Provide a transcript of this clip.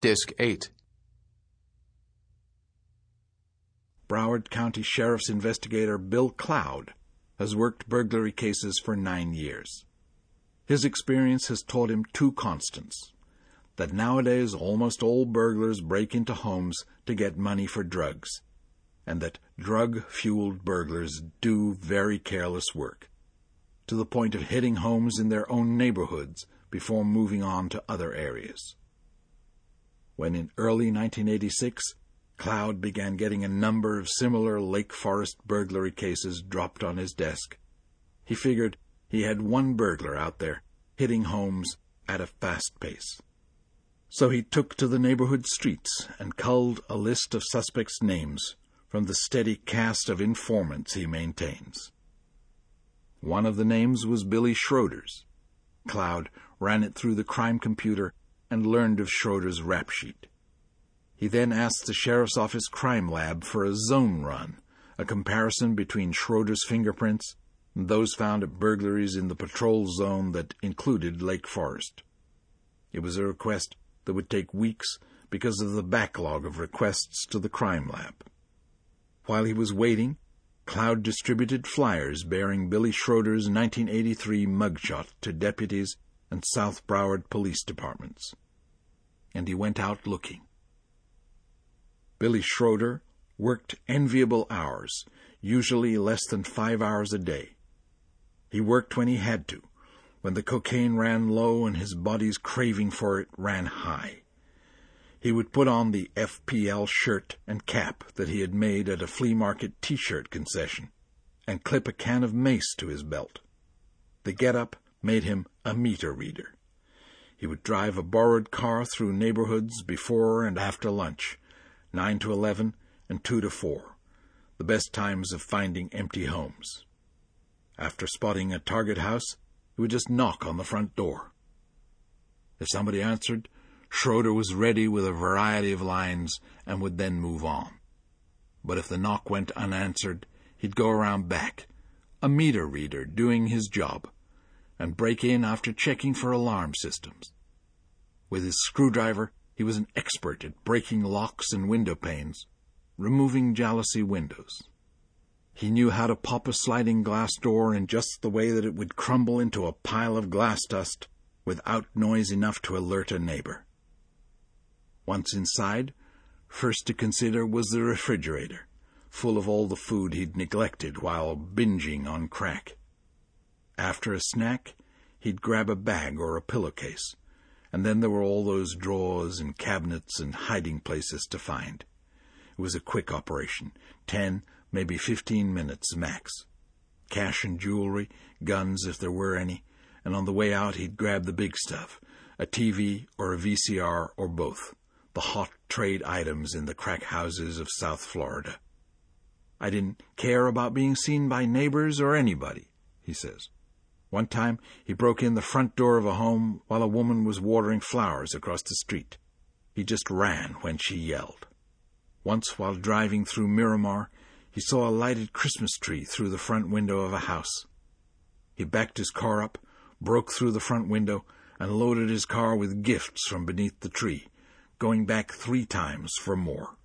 Disc 8. Broward County Sheriff's investigator Bill Cloud has worked burglary cases for 9 years. His experience has taught him two constants: that nowadays almost all burglars break into homes to get money for drugs, and that drug-fueled burglars do very careless work, to the point of hitting homes in their own neighborhoods before moving on to other areas. When in early 1986, Cloud began getting a number of similar Lake Forest burglary cases dropped on his desk, he figured he had one burglar out there hitting homes at a fast pace. So he took to the neighborhood streets and culled a list of suspects' names from the steady cast of informants he maintains. One of the names was Billy Schroeder's. Cloud ran it through the crime computer and learned of Schroeder's rap sheet. He then asked the Sheriff's Office crime lab for a zone run, a comparison between Schroeder's fingerprints and those found at burglaries in the patrol zone that included Lake Forest. It was a request that would take weeks because of the backlog of requests to the crime lab. While he was waiting, Cloud distributed flyers bearing Billy Schroeder's 1983 mugshot to deputies and South Broward police departments. And he went out looking. Billy Schroeder worked enviable hours, usually less than 5 hours a day. He worked when he had to, when the cocaine ran low and his body's craving for it ran high. He would put on the FPL shirt and cap that he had made at a flea market T-shirt concession and clip a can of mace to his belt. The get-up made him a meter reader. He would drive a borrowed car through neighborhoods before and after lunch, 9 to 11 and 2 to 4, the best times of finding empty homes. After spotting a target house, he would just knock on the front door. If somebody answered, Schroeder was ready with a variety of lines and would then move on. But if the knock went unanswered, he'd go around back, a meter reader doing his job, and break in after checking for alarm systems. With his screwdriver, he was an expert at breaking locks and window panes, removing jalousie windows. He knew how to pop a sliding glass door in just the way that it would crumble into a pile of glass dust without noise enough to alert a neighbor. Once inside, first to consider was the refrigerator, full of all the food he'd neglected while binging on crack. After a snack, he'd grab a bag or a pillowcase, and then there were all those drawers and cabinets and hiding places to find. It was a quick operation, 10, maybe 15 minutes max. Cash and jewelry, guns if there were any, and on the way out he'd grab the big stuff, a TV or a VCR or both, the hot trade items in the crack houses of South Florida. I didn't care about being seen by neighbors or anybody, he says. One time he broke in the front door of a home while a woman was watering flowers across the street. He just ran when she yelled. Once while driving through Miramar, he saw a lighted Christmas tree through the front window of a house. He backed his car up, broke through the front window, and loaded his car with gifts from beneath the tree, going back 3 times for more.